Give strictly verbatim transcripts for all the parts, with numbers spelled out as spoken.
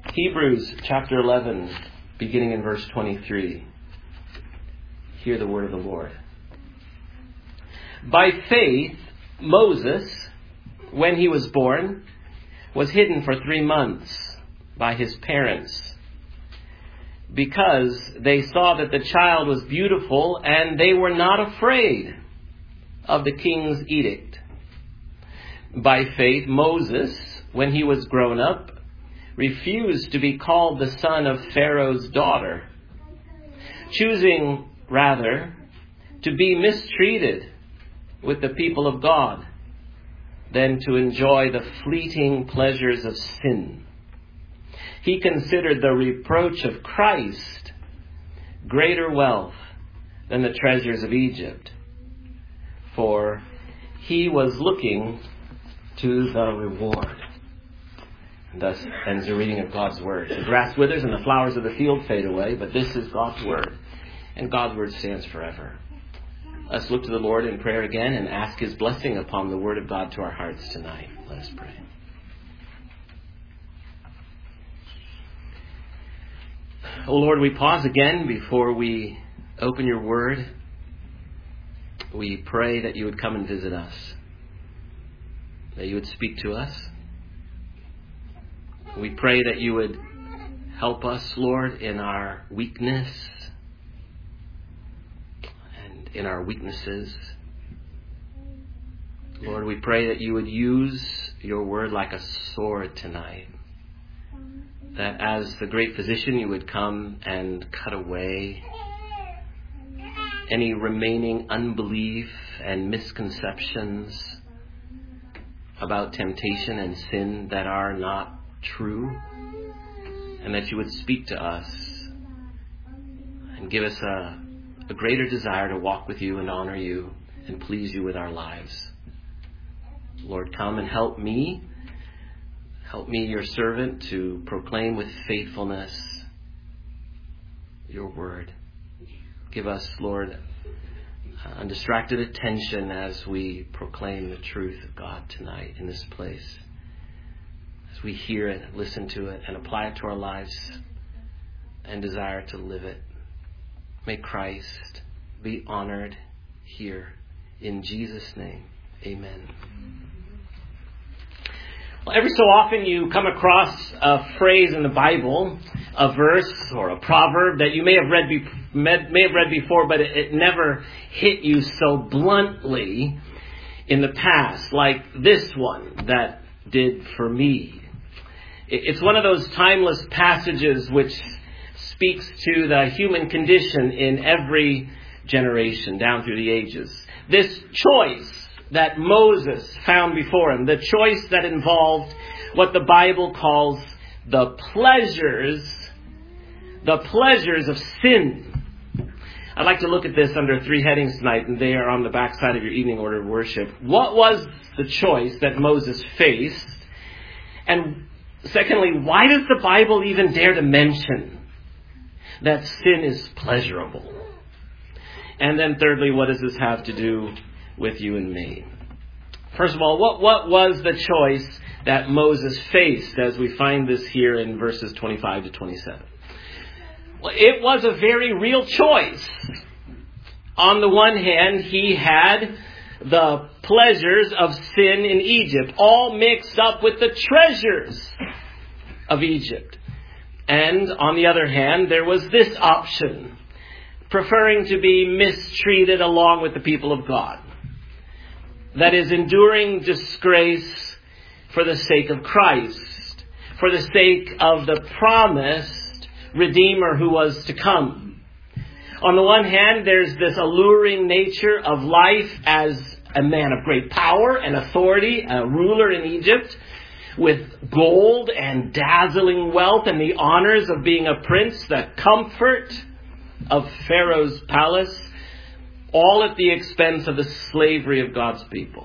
Hebrews chapter eleven, beginning in verse twenty-three. Hear the word of the Lord. By faith, Moses, when he was born, was hidden for three months by his parents, because they saw that the child was beautiful and they were not afraid of the king's edict. By faith, Moses, when he was grown up, refused to be called the son of Pharaoh's daughter, choosing rather to be mistreated with the people of God than to enjoy the fleeting pleasures of sin. He considered the reproach of Christ greater wealth than the treasures of Egypt, for he was looking to the reward. And thus ends the reading of God's word. The grass withers and the flowers of the field fade away, but this is God's word, and God's word stands forever. Let's look to the Lord in prayer again and ask his blessing upon the word of God to our hearts tonight. Let us pray. Oh Lord, we pause again before we open your word. We pray that you would come and visit us, that you would speak to us. We pray that you would help us, Lord, in our weakness and in our weaknesses. Lord, we pray that you would use your word like a sword tonight, that as the great physician you would come and cut away any remaining unbelief and misconceptions about temptation and sin that are not true, and that you would speak to us and give us a, a greater desire to walk with you and honor you and please you with our lives. Lord, come and help me. Help me, your servant, to proclaim with faithfulness your word. Give us, Lord, undistracted attention as we proclaim the truth of God tonight in this place. As we hear it, listen to it, and apply it to our lives and desire to live it. May Christ be honored here. In Jesus' name, amen. Well, every so often you come across a phrase in the Bible, a verse or a proverb that you may have read, be, may have read before, but it, it never hit you so bluntly in the past, like this one that did for me. It's one of those timeless passages which speaks to the human condition in every generation down through the ages. This choice that Moses found before him, the choice that involved what the Bible calls the pleasures, the pleasures of sin. I'd like to look at this under three headings tonight, and they are on the back side of your evening order of worship. What was the choice that Moses faced? And secondly, why does the Bible even dare to mention that sin is pleasurable? And then thirdly, what does this have to do with you and me? First of all, what, what was the choice that Moses faced, as we find this here in verses twenty-five to twenty-seven? Well, it was a very real choice. On the one hand, he had the pleasures of sin in Egypt, all mixed up with the treasures of Egypt. And on the other hand, there was this option, preferring to be mistreated along with the people of God. That is, enduring disgrace for the sake of Christ, for the sake of the promised Redeemer who was to come. On the one hand, there's this alluring nature of life as a man of great power and authority, a ruler in Egypt, with gold and dazzling wealth and the honors of being a prince, the comfort of Pharaoh's palace, all at the expense of the slavery of God's people.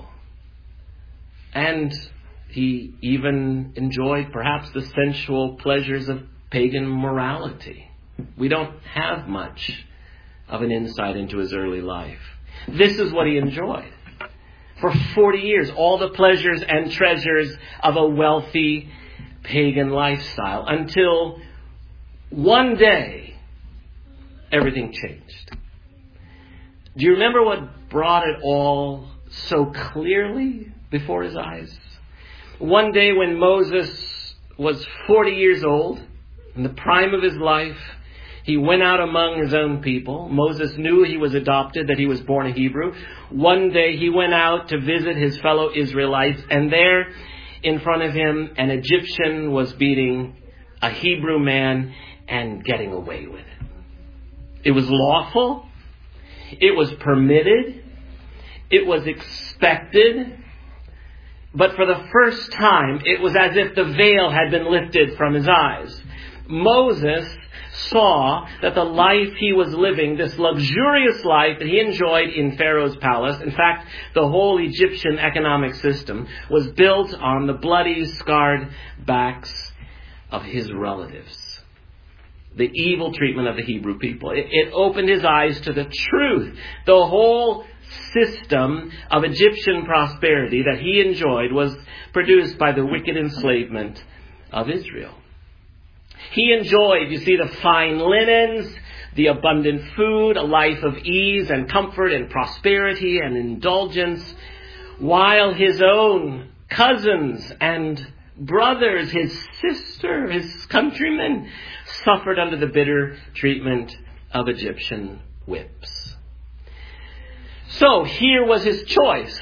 And he even enjoyed perhaps the sensual pleasures of pagan morality. We don't have much of an insight into his early life. This is what he enjoyed. For forty years, all the pleasures and treasures of a wealthy pagan lifestyle until one day everything changed. Do you remember what brought it all so clearly before his eyes? One day when Moses was forty years old, in the prime of his life, he went out among his own people. Moses knew he was adopted, that he was born a Hebrew. One day he went out to visit his fellow Israelites, and there in front of him an Egyptian was beating a Hebrew man and getting away with it. It was lawful. It was permitted. It was expected. But for the first time, it was as if the veil had been lifted from his eyes. Moses saw that the life he was living, this luxurious life that he enjoyed in Pharaoh's palace, in fact, the whole Egyptian economic system was built on the bloody, scarred backs of his relatives. The evil treatment of the Hebrew people. It, it opened his eyes to the truth. The whole system of Egyptian prosperity that he enjoyed was produced by the wicked enslavement of Israel. He enjoyed, you see, the fine linens, the abundant food, a life of ease and comfort and prosperity and indulgence, while his own cousins and brothers, his sister, his countrymen, suffered under the bitter treatment of Egyptian whips. So here was his choice.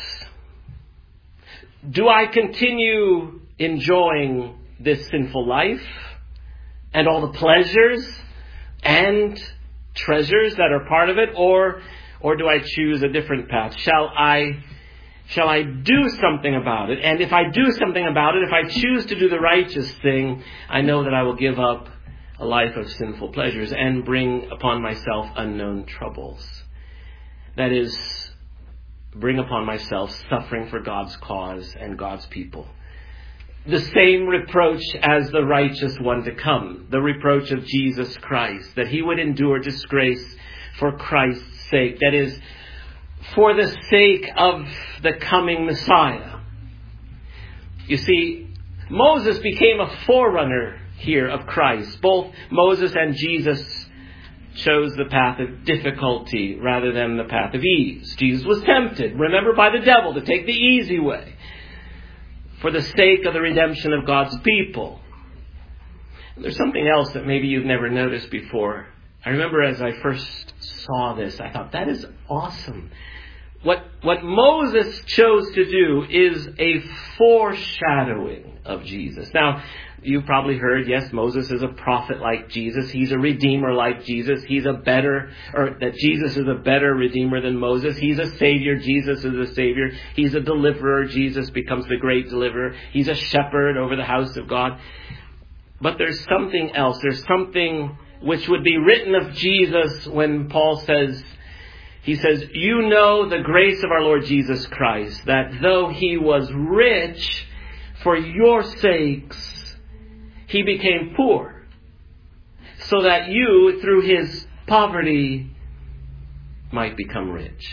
Do I continue enjoying this sinful life and all the pleasures and treasures that are part of it, or or do I choose a different path? Shall I shall I do something about it? And if I do something about it, if I choose to do the righteous thing, I know that I will give up a life of sinful pleasures and bring upon myself unknown troubles. That is, bring upon myself suffering for God's cause and God's people. The same reproach as the righteous one to come, the reproach of Jesus Christ, that he would endure disgrace for Christ's sake. That is, for the sake of the coming Messiah. You see, Moses became a forerunner here of Christ. Both Moses and Jesus chose the path of difficulty rather than the path of ease. Jesus was tempted, remember, by the devil to take the easy way for the sake of the redemption of God's people. There's something else that maybe you've never noticed before. I remember as I first saw this, I thought, that is awesome. What, what Moses chose to do is a foreshadowing of Jesus. Now, you've probably heard, yes, Moses is a prophet like Jesus. He's a redeemer like Jesus. He's a better, or that Jesus is a better redeemer than Moses. He's a savior. Jesus is a savior. He's a deliverer. Jesus becomes the great deliverer. He's a shepherd over the house of God. But there's something else. There's something which would be written of Jesus when Paul says, he says, you know the grace of our Lord Jesus Christ, that though he was rich, for your sakes, he became poor, so that you, through his poverty, might become rich.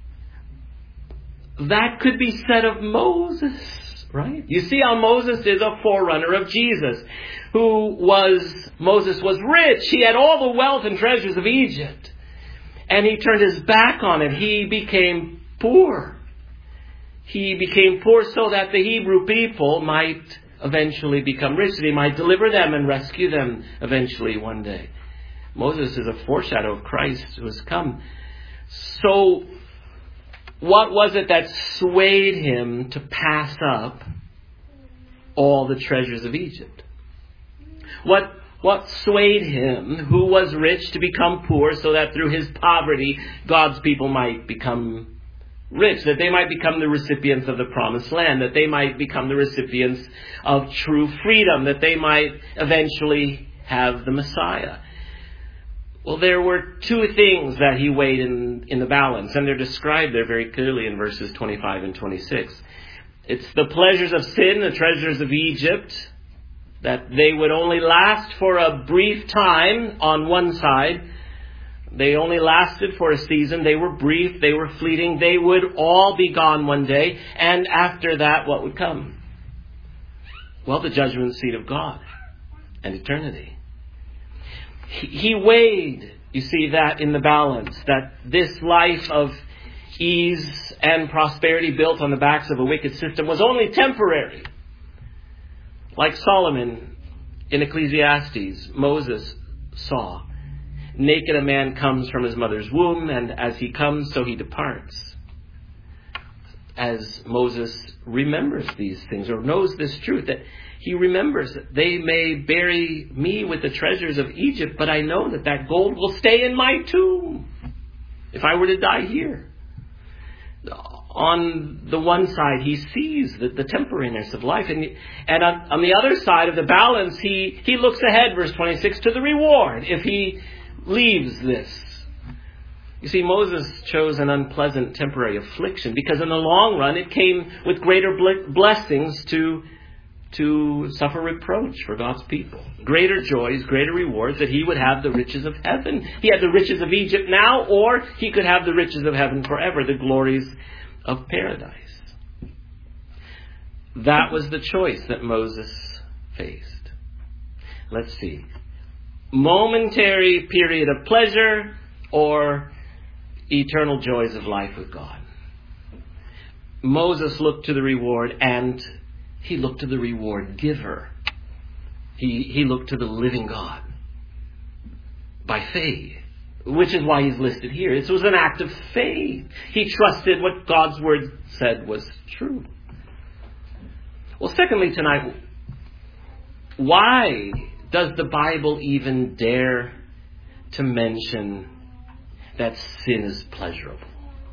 That could be said of Moses, right? You see how Moses is a forerunner of Jesus, who was, Moses was rich. He had all the wealth and treasures of Egypt. And he turned his back on it. He became poor. He became poor so that the Hebrew people might eventually become rich, that he might deliver them and rescue them eventually one day. Moses is a foreshadow of Christ who has come. So, what was it that swayed him to pass up all the treasures of Egypt? What, what swayed him, who was rich, to become poor so that through his poverty, God's people might become rich, that they might become the recipients of the promised land, that they might become the recipients of true freedom, that they might eventually have the Messiah? Well, there were two things that he weighed in, in the balance, and they're described there very clearly in verses twenty-five and twenty-six. It's the pleasures of sin, the treasures of Egypt, that they would only last for a brief time on one side. They only lasted for a season. They were brief. They were fleeting. They would all be gone one day. And after that, what would come? Well, the judgment seat of God and eternity. He, he weighed, you see, that in the balance, that this life of ease and prosperity built on the backs of a wicked system was only temporary. Like Solomon in Ecclesiastes, Moses saw, naked a man comes from his mother's womb, and as he comes, so he departs. As Moses remembers these things, or knows this truth, that he remembers that they may bury me with the treasures of Egypt, but I know that that gold will stay in my tomb if I were to die here. On the one side, he sees the, the temporariness of life. And, and on, on the other side of the balance, he, he looks ahead, verse twenty-six, to the reward if he leaves this. You see, Moses chose an unpleasant temporary affliction because in the long run it came with greater blessings to, to suffer reproach for God's people. Greater joys, greater rewards, that he would have the riches of heaven. He had the riches of Egypt now, or he could have the riches of heaven forever, the glories of paradise. That was the choice that Moses faced. Let's see. Momentary period of pleasure or eternal joys of life with God. Moses looked to the reward, and he looked to the reward giver. He, he looked to the living God by faith, which is why he's listed here. This was an act of faith. He trusted what God's word said was true. Well, secondly tonight, why does the Bible even dare to mention that sin is pleasurable?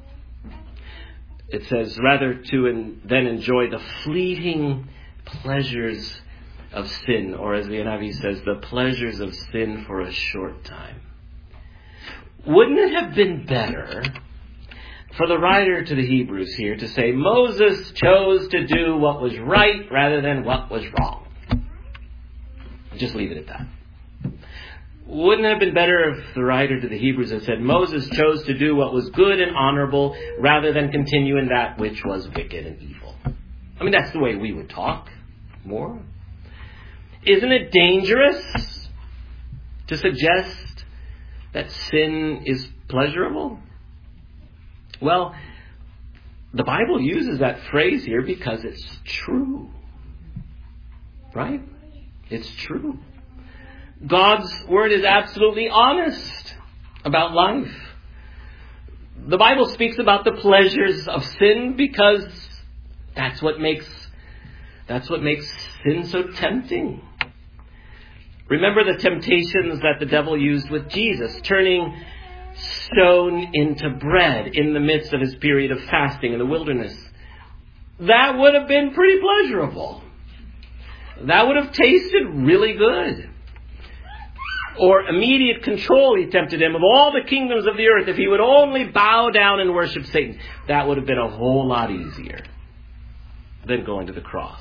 It says, rather to en- then enjoy the fleeting pleasures of sin, or as the N I V says, the pleasures of sin for a short time. Wouldn't it have been better for the writer to the Hebrews here to say Moses chose to do what was right rather than what was wrong? Just leave it at that. Wouldn't it have been better if the writer to the Hebrews had said Moses chose to do what was good and honorable rather than continue in that which was wicked and evil? I mean, that's the way we would talk more. Isn't it dangerous to suggest that sin is pleasurable? Well, the Bible uses that phrase here because it's true. Right? It's true. God's word is absolutely honest about life. The Bible speaks about the pleasures of sin because that's what makes that's what makes sin so tempting. Remember the temptations that the devil used with Jesus, turning stone into bread in the midst of his period of fasting in the wilderness. That would have been pretty pleasurable. That would have tasted really good. Or immediate control, he tempted him, of all the kingdoms of the earth, if he would only bow down and worship Satan. That would have been a whole lot easier than going to the cross.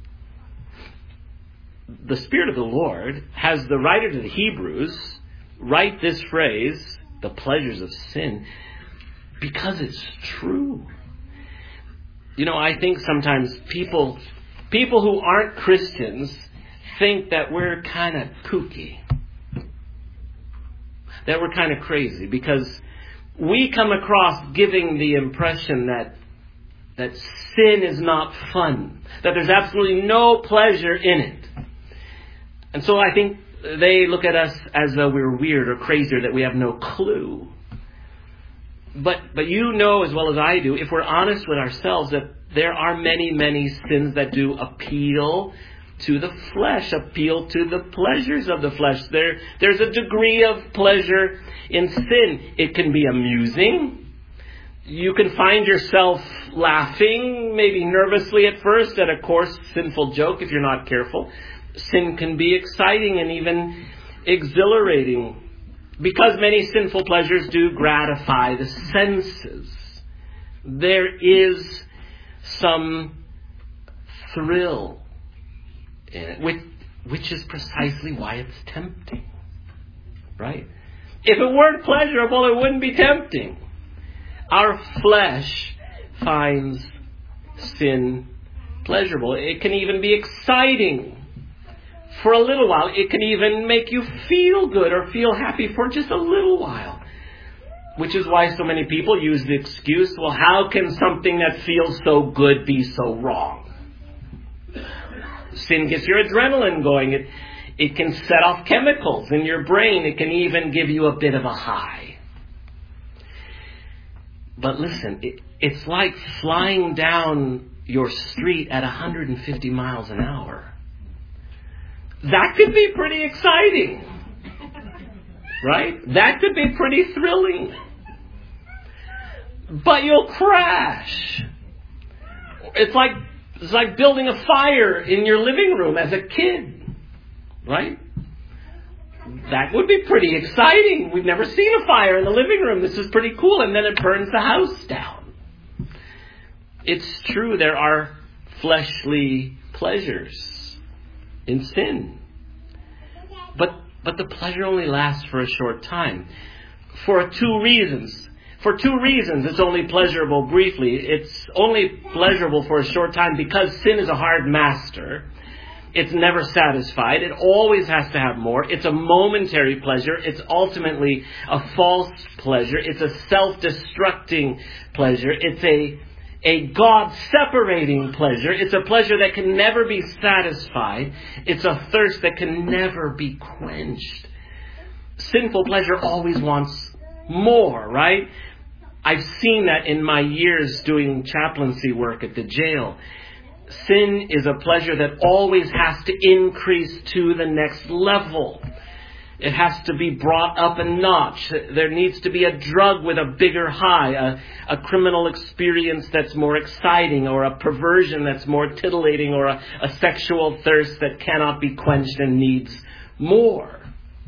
The Spirit of the Lord has the writer to the Hebrews write this phrase, the pleasures of sin, because it's true. You know, I think sometimes people, people who aren't Christians think that we're kind of kooky. That we're kind of crazy because we come across giving the impression that that sin is not fun, that there's absolutely no pleasure in it. And so I think they look at us as though we're weird or crazy or that we have no clue. But but you know as well as I do, if we're honest with ourselves, that there are many, many sins that do appeal to the flesh, appeal to the pleasures of the flesh. There, there's a degree of pleasure in sin. It can be amusing. You can find yourself laughing, maybe nervously at first, at a coarse, sinful joke if you're not careful. Sin can be exciting and even exhilarating because many sinful pleasures do gratify the senses. There is some thrill in it, which, which is precisely why it's tempting. Right? If it weren't pleasurable, it wouldn't be tempting. Our flesh finds sin pleasurable. It can even be exciting for a little while. It can even make you feel good or feel happy for just a little while. Which is why so many people use the excuse, well, how can something that feels so good be so wrong? Sin gets your adrenaline going. It, it can set off chemicals in your brain. It can even give you a bit of a high. But listen, it, it's like flying down your street at one hundred fifty miles an hour. That could be pretty exciting. Right? That could be pretty thrilling. But you'll crash. It's like it's like building a fire in your living room as a kid. Right? That would be pretty exciting. We've never seen a fire in the living room. This is pretty cool. And then it burns the house down. It's true, there are fleshly pleasures in sin. But but the pleasure only lasts for a short time. For two reasons. For two reasons it's only pleasurable briefly. It's only pleasurable for a short time because sin is a hard master. It's never satisfied. It always has to have more. It's a momentary pleasure. It's ultimately a false pleasure. It's a self-destructing pleasure. It's a, a God-separating pleasure. It's a pleasure that can never be satisfied. It's a thirst that can never be quenched. Sinful pleasure always wants more, right? I've seen that in my years doing chaplaincy work at the jail. Sin is a pleasure that always has to increase to the next level. It has to be brought up a notch. There needs to be a drug with a bigger high, a, a criminal experience that's more exciting, or a perversion that's more titillating, or a, a sexual thirst that cannot be quenched and needs more.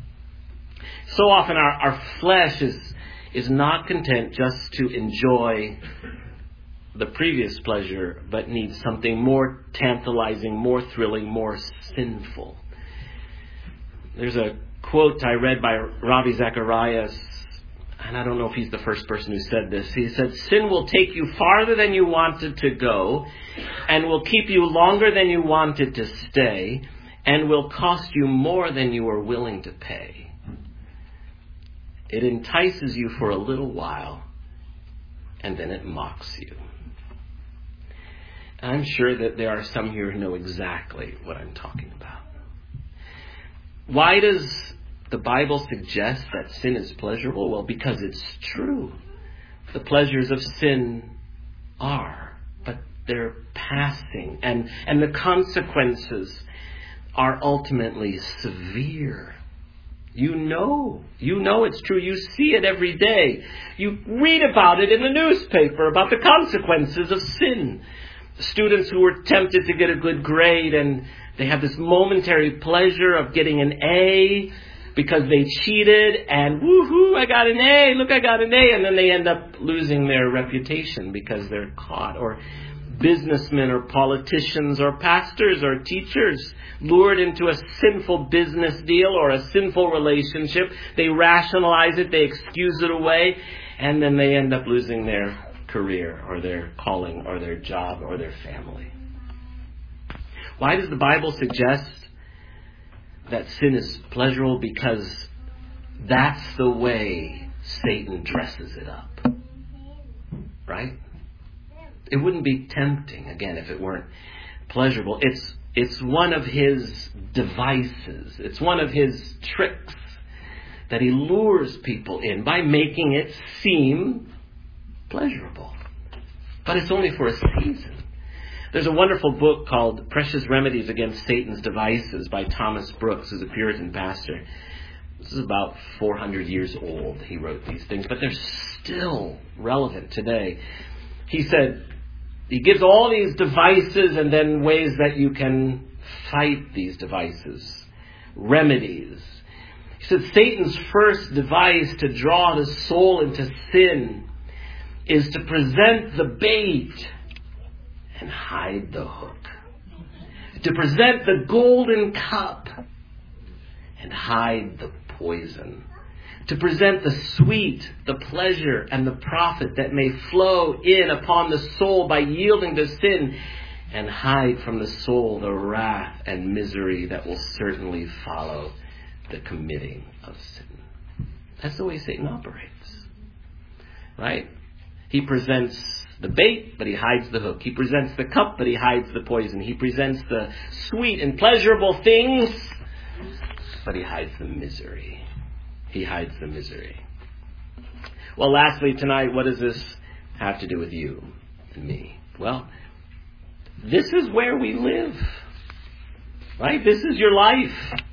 So often our, our flesh is, is not content just to enjoy the previous pleasure, but needs something more tantalizing, more thrilling, more sinful. There's a quote I read by Ravi Zacharias, and I don't know if he's the first person who said this. He said, "Sin will take you farther than you wanted to go, and will keep you longer than you wanted to stay, and will cost you more than you are willing to pay. It entices you for a little while, and then it mocks you." I'm sure that there are some here who know exactly what I'm talking about. Why does the Bible suggest that sin is pleasurable? Well, because it's true. The pleasures of sin are, but they're passing, and, and the consequences are ultimately severe. You know, you know it's true. You see it every day. You read about it in the newspaper, about the consequences of sin. Students who were tempted to get a good grade, and they have this momentary pleasure of getting an A because they cheated, and woohoo, I got an A, look, I got an A, and then they end up losing their reputation because they're caught. Or businessmen or politicians or pastors or teachers lured into a sinful business deal or a sinful relationship. They rationalize it, they excuse it away, and then they end up losing their career or their calling or their job or their family. Why does the Bible suggest that sin is pleasurable? Because that's the way Satan dresses it up. Right? It wouldn't be tempting, again, if it weren't pleasurable. It's it's one of his devices. It's one of his tricks that he lures people in by making it seem pleasurable. But it's only for a season. There's a wonderful book called Precious Remedies Against Satan's Devices by Thomas Brooks, who's a Puritan pastor. This is about four hundred years old. He wrote these things, but they're still relevant today. He said, he gives all these devices and then ways that you can fight these devices. Remedies. He said Satan's first device to draw the soul into sin is to present the bait and hide the hook. To present the golden cup and hide the poison. To present the sweet, the pleasure, and the profit that may flow in upon the soul by yielding to sin, and hide from the soul the wrath and misery that will certainly follow the committing of sin. That's the way Satan operates. Right? He presents the bait, but he hides the hook. He presents the cup, but he hides the poison. He presents the sweet and pleasurable things, but he hides the misery. He hides the misery. Well, lastly tonight, what does this have to do with you and me? Well, this is where we live. Right? This is your life.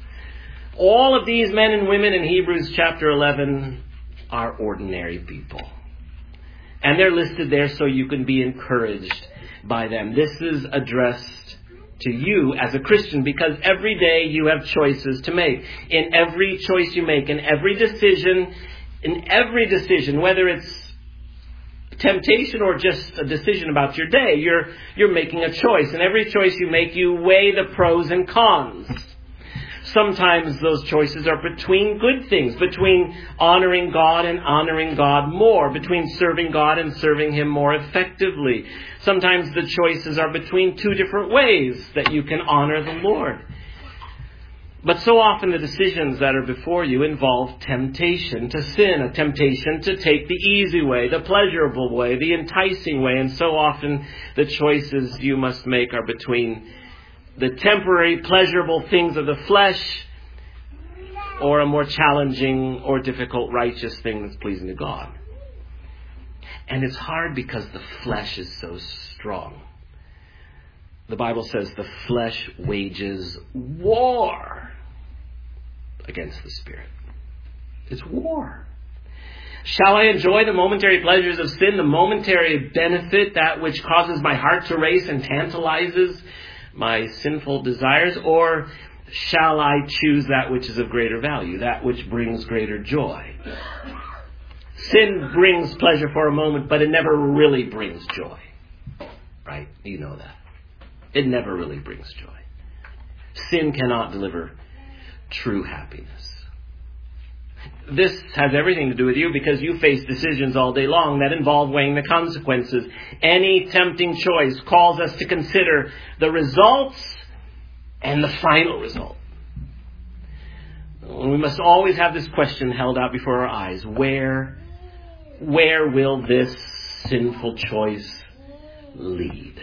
All of these men and women in Hebrews chapter eleven are ordinary people. And they're listed there so you can be encouraged by them. This is addressed to you as a Christian because every day you have choices to make. In every choice you make, in every decision, in every decision, whether it's temptation or just a decision about your day, you're you're making a choice. And every choice you make, you weigh the pros and cons. Sometimes those choices are between good things, between honoring God and honoring God more, between serving God and serving Him more effectively. Sometimes the choices are between two different ways that you can honor the Lord. But so often the decisions that are before you involve temptation to sin, a temptation to take the easy way, the pleasurable way, the enticing way. And so often the choices you must make are between the temporary, pleasurable things of the flesh or a more challenging or difficult righteous thing that's pleasing to God. And it's hard because the flesh is so strong. The Bible says the flesh wages war against the Spirit. It's war. Shall I enjoy the momentary pleasures of sin, the momentary benefit, that which causes my heart to race and tantalizes my sinful desires, or shall I choose that which is of greater value, that which brings greater joy? Sin brings pleasure for a moment, but it never really brings joy. Right? You know that. It never really brings joy. Sin cannot deliver true happiness. This has everything to do with you because you face decisions all day long that involve weighing the consequences. Any tempting choice calls us to consider the results and the final result. We must always have this question held out before our eyes. Where, where will this sinful choice lead?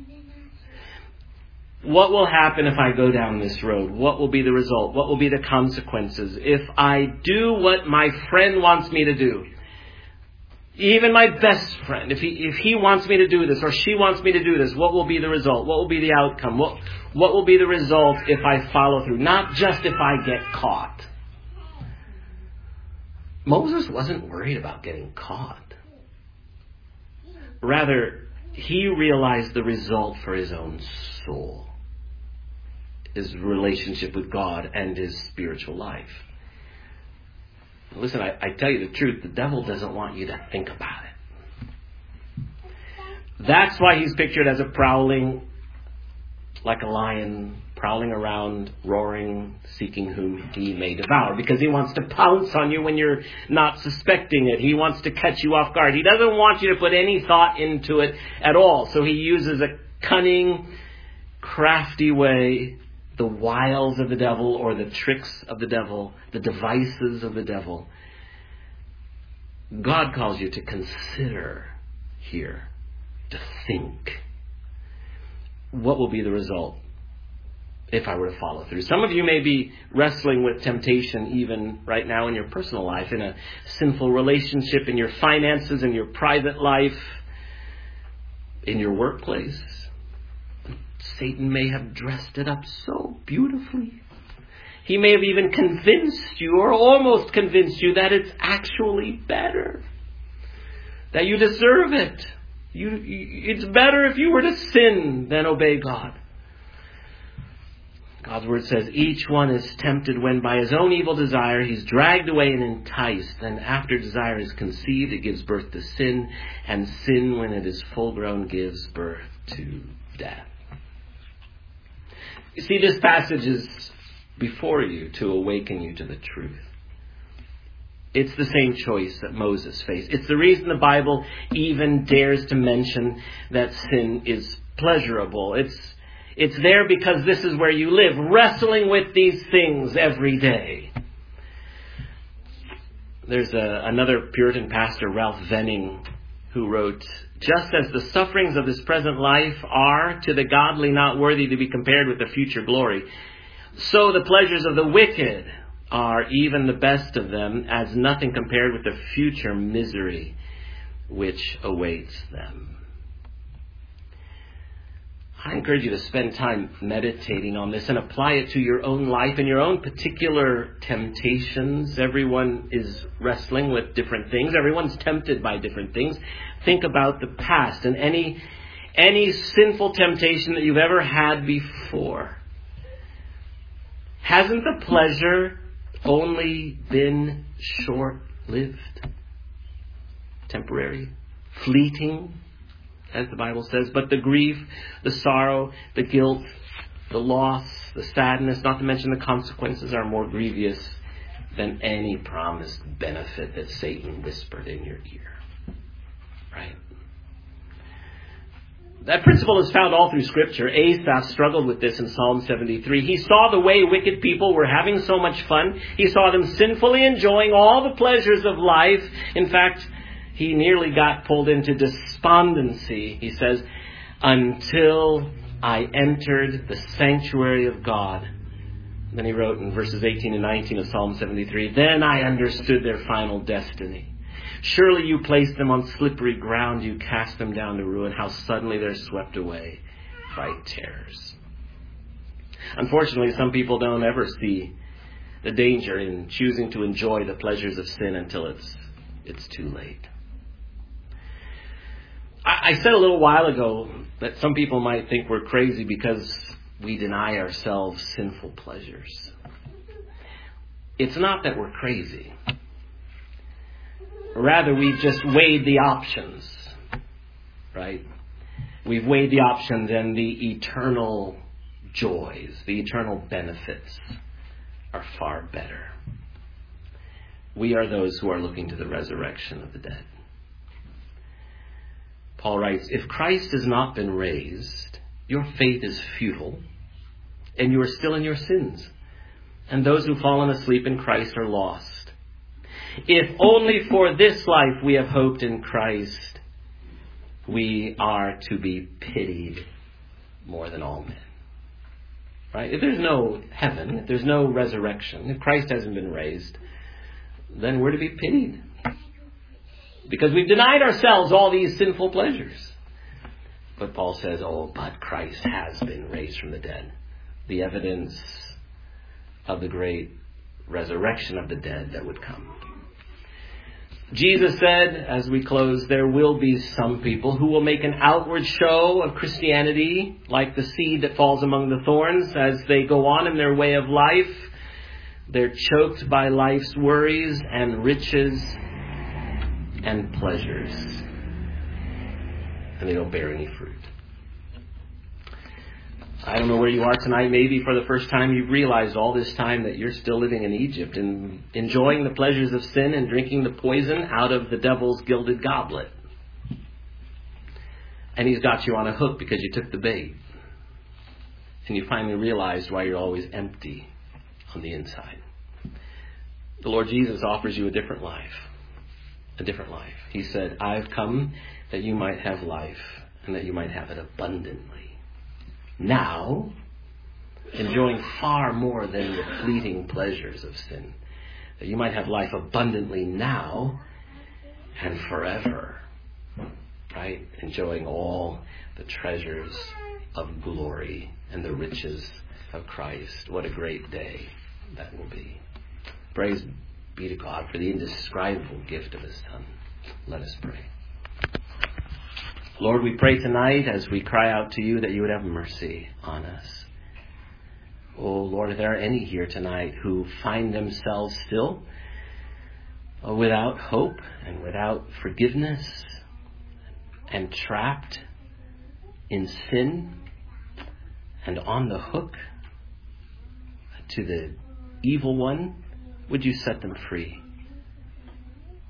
What will happen if I go down this road? What will be the result? What will be the consequences? If I do what my friend wants me to do, even my best friend, if he if he wants me to do this or she wants me to do this, what will be the result? What will be the outcome? What, what will be the result if I follow through? Not just if I get caught. Moses wasn't worried about getting caught. Rather, he realized the result for his own soul. His relationship with God and his spiritual life. Listen, I, I tell you the truth, the devil doesn't want you to think about it. That's why he's pictured as a prowling, like a lion, prowling around, roaring, seeking whom he may devour. Because he wants to pounce on you when you're not suspecting it. He wants to catch you off guard. He doesn't want you to put any thought into it at all. So he uses a cunning, crafty way, the wiles of the devil or the tricks of the devil, the devices of the devil. God calls you to consider here, to think. What will be the result if I were to follow through? Some of you may be wrestling with temptation even right now in your personal life, in a sinful relationship, in your finances, in your private life, in your workplace. Satan may have dressed it up so beautifully. He may have even convinced you, or almost convinced you, that it's actually better. That you deserve it. You, it's better if you were to sin than obey God. God's word says, each one is tempted when by his own evil desire he's dragged away and enticed. And after desire is conceived, it gives birth to sin. And sin, when it is full grown, gives birth to death. You see, this passage is before you to awaken you to the truth. It's the same choice that Moses faced. It's the reason the Bible even dares to mention that sin is pleasurable. It's it's there because this is where you live, wrestling with these things every day. There's a, another Puritan pastor, Ralph Venning, who wrote, "Just as the sufferings of this present life are to the godly not worthy to be compared with the future glory, so the pleasures of the wicked are, even the best of them, as nothing compared with the future misery which awaits them." I encourage you to spend time meditating on this and apply it to your own life and your own particular temptations. Everyone is wrestling with different things. Everyone's tempted by different things. Think about the past and any any sinful temptation that you've ever had before. Hasn't the pleasure only been short-lived, temporary, fleeting, as the Bible says? But the grief, the sorrow, the guilt, the loss, the sadness, not to mention the consequences, are more grievous than any promised benefit that Satan whispered in your ear. Right? That principle is found all through Scripture. Asaph struggled with this in Psalm seventy-three. He saw the way wicked people were having so much fun. He saw them sinfully enjoying all the pleasures of life. In fact, he nearly got pulled into despondency, he says, until I entered the sanctuary of God. Then he wrote in verses eighteen and nineteen of Psalm seventy-three, "Then I understood their final destiny. Surely you placed them on slippery ground. You cast them down to ruin. How suddenly they're swept away by terrors." Unfortunately, some people don't ever see the danger in choosing to enjoy the pleasures of sin until it's it's too late. I, I said a little while ago that some people might think we're crazy because we deny ourselves sinful pleasures. It's not that we're crazy. Rather, we've just weighed the options, right? We've weighed the options, and the eternal joys, the eternal benefits are far better. We are those who are looking to the resurrection of the dead. Paul writes, "If Christ has not been raised, your faith is futile, and you are still in your sins. And those who've fallen asleep in Christ are lost. If only for this life we have hoped in Christ, we are to be pitied more than all men." Right? If there's no heaven, if there's no resurrection, if Christ hasn't been raised, then we're to be pitied. Because we've denied ourselves all these sinful pleasures. But Paul says, oh, but Christ has been raised from the dead. The evidence of the great resurrection of the dead that would come. Jesus said, as we close, there will be some people who will make an outward show of Christianity, like the seed that falls among the thorns. As they go on in their way of life, they're choked by life's worries and riches and pleasures, and they don't bear any fruit. I don't know where you are tonight. Maybe for the first time you've realized all this time that you're still living in Egypt and enjoying the pleasures of sin and drinking the poison out of the devil's gilded goblet. And he's got you on a hook because you took the bait. And you finally realized why you're always empty on the inside. The Lord Jesus offers you a different life. A different life. He said, I've come that you might have life and that you might have it abundantly. Now, enjoying far more than the fleeting pleasures of sin. That you might have life abundantly now and forever. Right? Enjoying all the treasures of glory and the riches of Christ. What a great day that will be. Praise be to God for the indescribable gift of His Son. Let us pray. Lord, we pray tonight as we cry out to you that you would have mercy on us. Oh, Lord, if there are any here tonight who find themselves still without hope and without forgiveness and trapped in sin and on the hook to the evil one, would you set them free?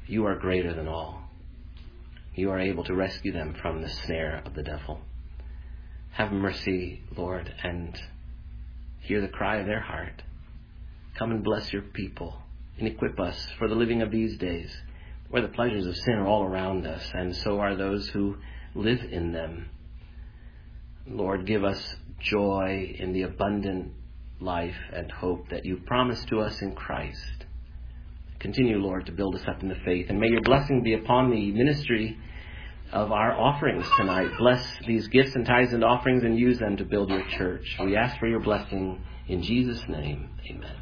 You are greater than all. You are able to rescue them from the snare of the devil. Have mercy, Lord, and hear the cry of their heart. Come and bless your people and equip us for the living of these days, where the pleasures of sin are all around us, and so are those who live in them. Lord, give us joy in the abundant life and hope that you've promised to us in Christ. Continue, Lord, to build us up in the faith, and may your blessing be upon the ministry of our offerings tonight. Bless these gifts and tithes and offerings and use them to build your church. We ask for your blessing in Jesus' name. Amen.